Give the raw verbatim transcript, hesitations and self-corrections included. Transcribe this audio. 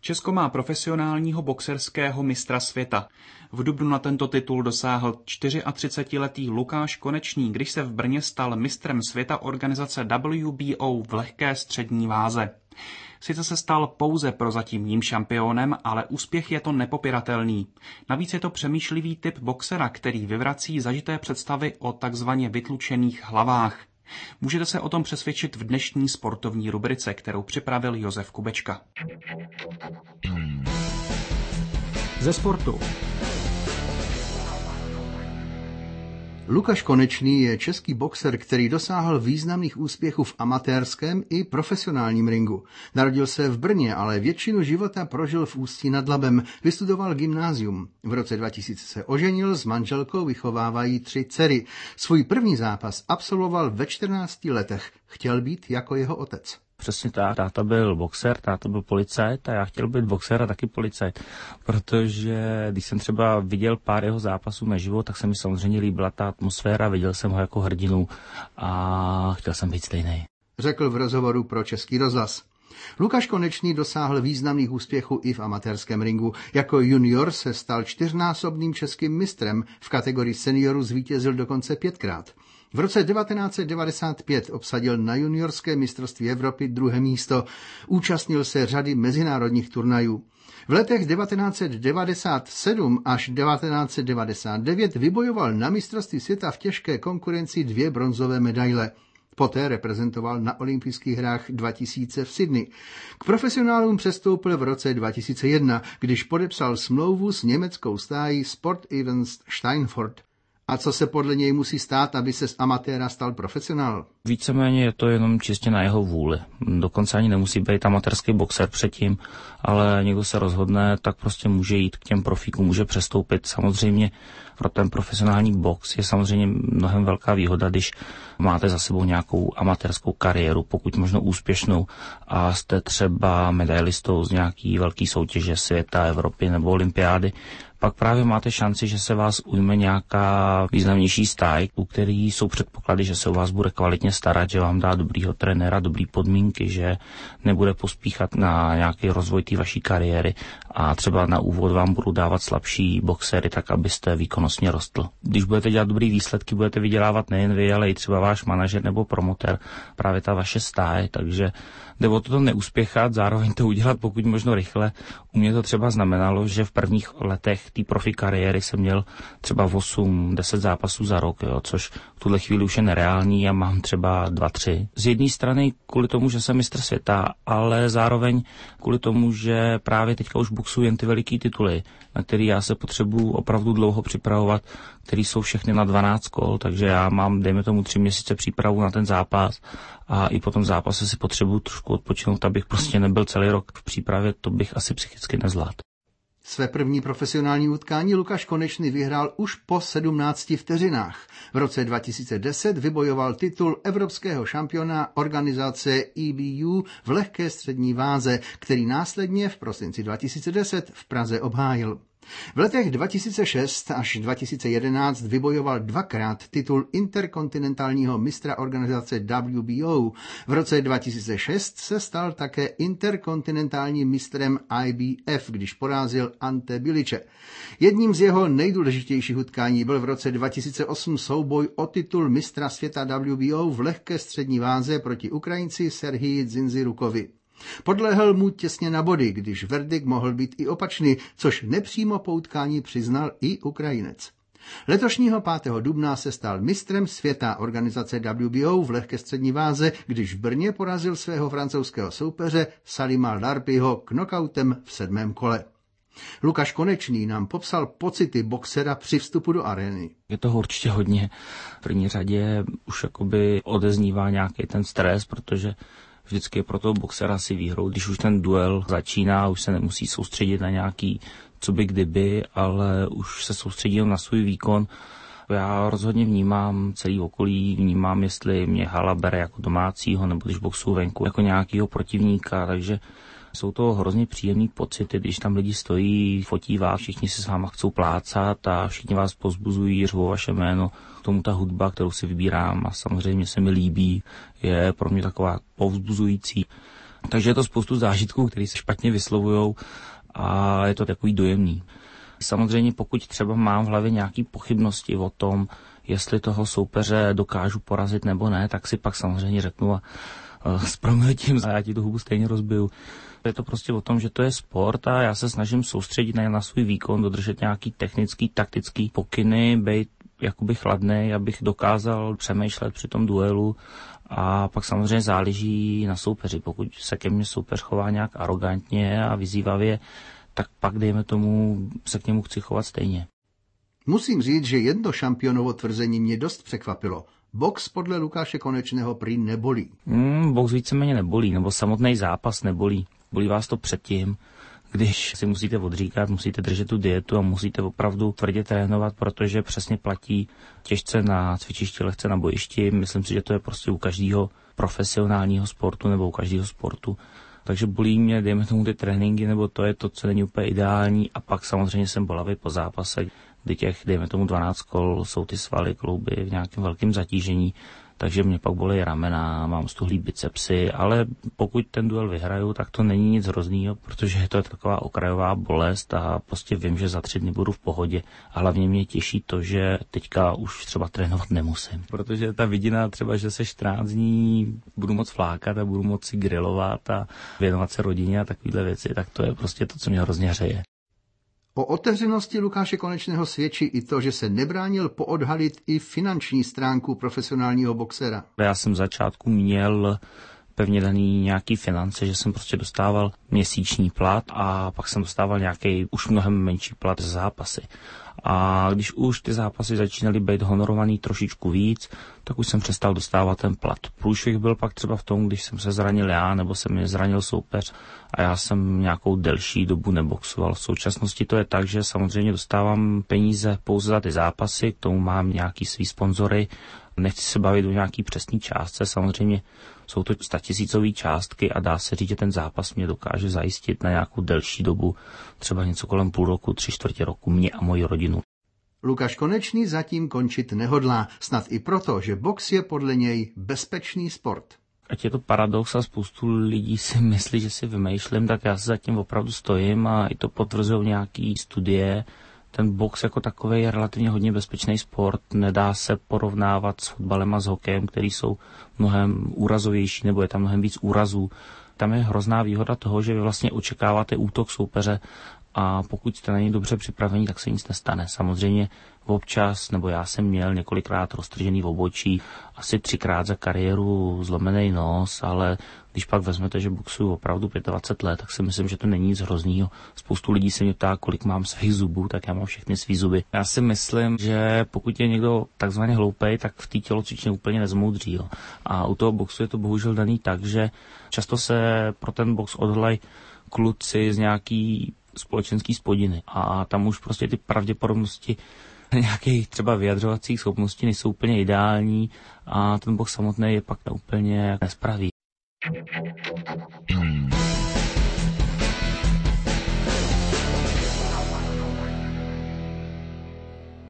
Česko má profesionálního boxerského mistra světa. V dubnu na tento titul dosáhl třicetičtyřletý Lukáš Konečný, když se v Brně stal mistrem světa organizace W B O v lehké střední váze. Sice se stal pouze prozatímním šampionem, ale úspěch je to nepopiratelný. Navíc je to přemýšlivý typ boxera, který vyvrací zažité představy o takzvaně vytlučených hlavách. Můžete se o tom přesvědčit v dnešní sportovní rubrice, kterou připravil Josef Kubečka. Ze sportu. Lukáš Konečný je český boxer, který dosáhl významných úspěchů v amatérském i profesionálním ringu. Narodil se v Brně, ale většinu života prožil v Ústí nad Labem, vystudoval gymnázium. V roce dva tisíce se oženil, s manželkou vychovávají tři dcery. Svůj první zápas absolvoval ve čtrnácti letech. Chtěl být jako jeho otec. Přesně tak, táta byl boxer, táta byl policajt a já chtěl být boxer a taky policajt, protože když jsem třeba viděl pár jeho zápasů naživo, tak se mi samozřejmě líbila ta atmosféra, viděl jsem ho jako hrdinu a chtěl jsem být stejný. Řekl v rozhovoru pro Český rozhlas. Lukáš Konečný dosáhl významných úspěchů i v amatérském ringu. Jako junior se stal čtyřnásobným českým mistrem, v kategorii seniorů zvítězil dokonce pětkrát. V roce devatenáct set devadesát pět obsadil na juniorské mistrovství Evropy druhé místo. Účastnil se řady mezinárodních turnajů. V letech devatenáct set devadesát sedm až devatenáct set devadesát devět vybojoval na mistrovství světa v těžké konkurenci dvě bronzové medaile. Poté reprezentoval na olympijských hrách dva tisíce v Sydney. K profesionálům přestoupil v roce dva tisíce jedna, když podepsal smlouvu s německou stájí Sport Events Steinfurt. A co se podle něj musí stát, aby se z amatéra stal profesionál? Víceméně je to jenom čistě na jeho vůli. Dokonce ani nemusí být amatérský boxer předtím, ale někdo se rozhodne, tak prostě může jít k těm profíkům, může přestoupit. Samozřejmě pro ten profesionální box je samozřejmě mnohem velká výhoda, když máte za sebou nějakou amatérskou kariéru, pokud možno úspěšnou, a jste třeba medailistou z nějaký velký soutěže světa, Evropy nebo olympiády. Pak právě máte šanci, že se vás ujme nějaká významnější stáj, u který jsou předpoklady, že se o vás bude kvalitně starat, že vám dá dobrýho trenéra, dobrý podmínky, že nebude pospíchat na nějaký rozvoj té vaší kariéry a třeba na úvod vám budou dávat slabší boxery, tak abyste výkonnostně rostl. Když budete dělat dobrý výsledky, budete vydělávat nejen vy, ale i třeba váš manažer nebo promotér, právě ta vaše stáj, takže jde o to neúspěchat, zároveň to udělat pokud možno rychle. U mě to třeba znamenalo, že v prvních letech té profi kariéry jsem měl třeba osm deset zápasů za rok, jo, což v tuhle chvíli už je nereální a mám třeba dva tři. Z jedné strany kvůli tomu, že jsem mistr světa, ale zároveň kvůli tomu, že právě teďka už boxuji jen ty veliký tituly, na který já se potřebuji opravdu dlouho připravovat, který jsou všechny na dvanáct kol, takže já mám, dejme tomu, tři měsíce přípravu na ten zápas a i po tom zápase si potřebuji trošku odpočinout, abych prostě nebyl celý rok v přípravě, to bych asi psychicky nezvládl. Své první profesionální utkání Lukáš Konečný vyhrál už po sedmnácti vteřinách. V roce dva tisíce deset vybojoval titul evropského šampiona organizace E B U v lehké střední váze, který následně v prosinci dva tisíce deset v Praze obhájil. V letech dva tisíce šest až dva tisíce jedenáct vybojoval dvakrát titul interkontinentálního mistra organizace W B O. V roce dva tisíce šest se stal také interkontinentálním mistrem I B F, když porazil Ante Biliče. Jedním z jeho nejdůležitějších utkání byl v roce dva tisíce osm souboj o titul mistra světa W B O v lehké střední váze proti Ukrajinci Serhii Dzindzirukovi. Podlehl mu těsně na body, když verdikt mohl být i opačný, což nepřímo po utkání přiznal i Ukrajinec. Letošního pátého dubna se stal mistrem světa organizace W B O v lehké střední váze, když v Brně porazil svého francouzského soupeře Salima Larpiho knockoutem v sedmém kole. Lukáš Konečný nám popsal pocity boxera při vstupu do arény. Je toho určitě hodně. V první řadě už jakoby odeznívá nějaký ten stres, protože vždycky je pro toho boxera si výhrou, když už ten duel začíná, už se nemusí soustředit na nějaký co by kdyby, ale už se soustředí na svůj výkon. Já rozhodně vnímám celý okolí, vnímám, jestli mě hala bere jako domácího, nebo když boxuju venku jako nějakýho protivníka, takže jsou to hrozně příjemný pocity, když tam lidi stojí, fotí vás, všichni se s váma chcou plácat a všichni vás povzbuzují, řvou vaše jméno. K tomu ta hudba, kterou si vybírám a samozřejmě se mi líbí, je pro mě taková povzbuzující. Takže je to spoustu zážitků, které se špatně vyslovujou a je to takový dojemný. Samozřejmě pokud třeba mám v hlavě nějaké pochybnosti o tom, jestli toho soupeře dokážu porazit nebo ne, tak si pak samozřejmě řeknu a uh, s proměnutím a já ti tu hubu stejně rozbiju. Je to prostě o tom, že to je sport a já se snažím soustředit na, na svůj výkon, dodržet nějaký technický, taktický pokyny, být jakoby chladnej, abych dokázal přemýšlet při tom duelu a pak samozřejmě záleží na soupeři. Pokud se ke mně soupeř chová nějak arrogantně a vyzývavě, tak pak dejme tomu se k němu chci chovat stejně. Musím říct, že jedno šampionovo tvrzení mě dost překvapilo. Box podle Lukáše Konečného prý nebolí. Hmm, box víceméně nebolí, nebo samotný zápas nebolí. Bolí vás to předtím, když si musíte odříkat, musíte držet tu dietu a musíte opravdu tvrdě trénovat, protože přesně platí těžce na cvičišti, lehce na bojišti. Myslím si, že to je prostě u každého profesionálního sportu nebo u každého sportu. Takže bolí mě, dejme tomu ty tréninky, nebo to je to, co není úplně ideální. A pak samozřejmě jsem bolavý po zápase, kdy těch, dejme tomu dvanáct kol, jsou ty svaly, klouby v nějakém velkém zatížení. Takže mě pak bolí ramena, mám stuhlý bicepsy, ale pokud ten duel vyhraju, tak to není nic hroznýho, protože je to taková okrajová bolest a prostě vím, že za tři dny budu v pohodě. A hlavně mě těší to, že teďka už třeba trénovat nemusím. Protože ta vidina třeba, že se čtrnáct dní budu moc flákat a budu moci grilovat a věnovat se rodině a takovéhle věci, tak to je prostě to, co mě hrozně hřeje. O otevřenosti Lukáše Konečného svědčí i to, že se nebránil poodhalit i finanční stránku profesionálního boxera. Já jsem v začátku měl pevně daný nějaký finance, že jsem prostě dostával měsíční plat a pak jsem dostával nějaký už mnohem menší plat za zápasy. A když už ty zápasy začínaly být honorovaný trošičku víc, tak už jsem přestal dostávat ten plat. Průšvih byl pak třeba v tom, když jsem se zranil já, nebo se mě zranil soupeř a já jsem nějakou delší dobu neboxoval. V současnosti to je tak, že samozřejmě dostávám peníze pouze za ty zápasy, k tomu mám nějaký svý sponzory. Nechci se bavit o nějaký přesný částce, samozřejmě jsou to statisícové částky a dá se říct, že ten zápas mě dokáže zajistit na nějakou delší dobu, třeba něco kolem půl roku, tři čtvrtě roku mě a moji rodinu. Lukáš Konečný zatím končit nehodlá, snad i proto, že box je podle něj bezpečný sport. Ať je to paradox a spoustu lidí si myslí, že si vymýšlím, tak já se zatím opravdu stojím a i to potvrzují nějaký studie. Ten box jako takový je relativně hodně bezpečný sport, nedá se porovnávat s fotbalem a s hokejem, který jsou mnohem úrazovější, nebo je tam mnohem víc úrazů. Tam je hrozná výhoda toho, že vy vlastně očekáváte útok soupeře a pokud jste na něj dobře připravení, tak se nic nestane. Samozřejmě občas, nebo já jsem měl několikrát roztržený v obočí, asi třikrát za kariéru zlomený nos, ale když pak vezmete, že boxuju opravdu dvacet pět let, tak si myslím, že to není nic hroznýho. Spoustu lidí se mě ptá, kolik mám svých zubů, tak já mám všechny svý zuby. Já si myslím, že pokud je někdo takzvaně hloupej, tak v té tělocvičně úplně nezmoudří. Jo. A u toho boxu je to bohužel daný tak, že často se pro ten box odhlají kluci z nějaký společenský spodiny a tam už prostě ty pravděpodobnosti nějakých třeba vyjadřovacích schopností nejsou úplně ideální a ten box samotný je pak úplně nespravý.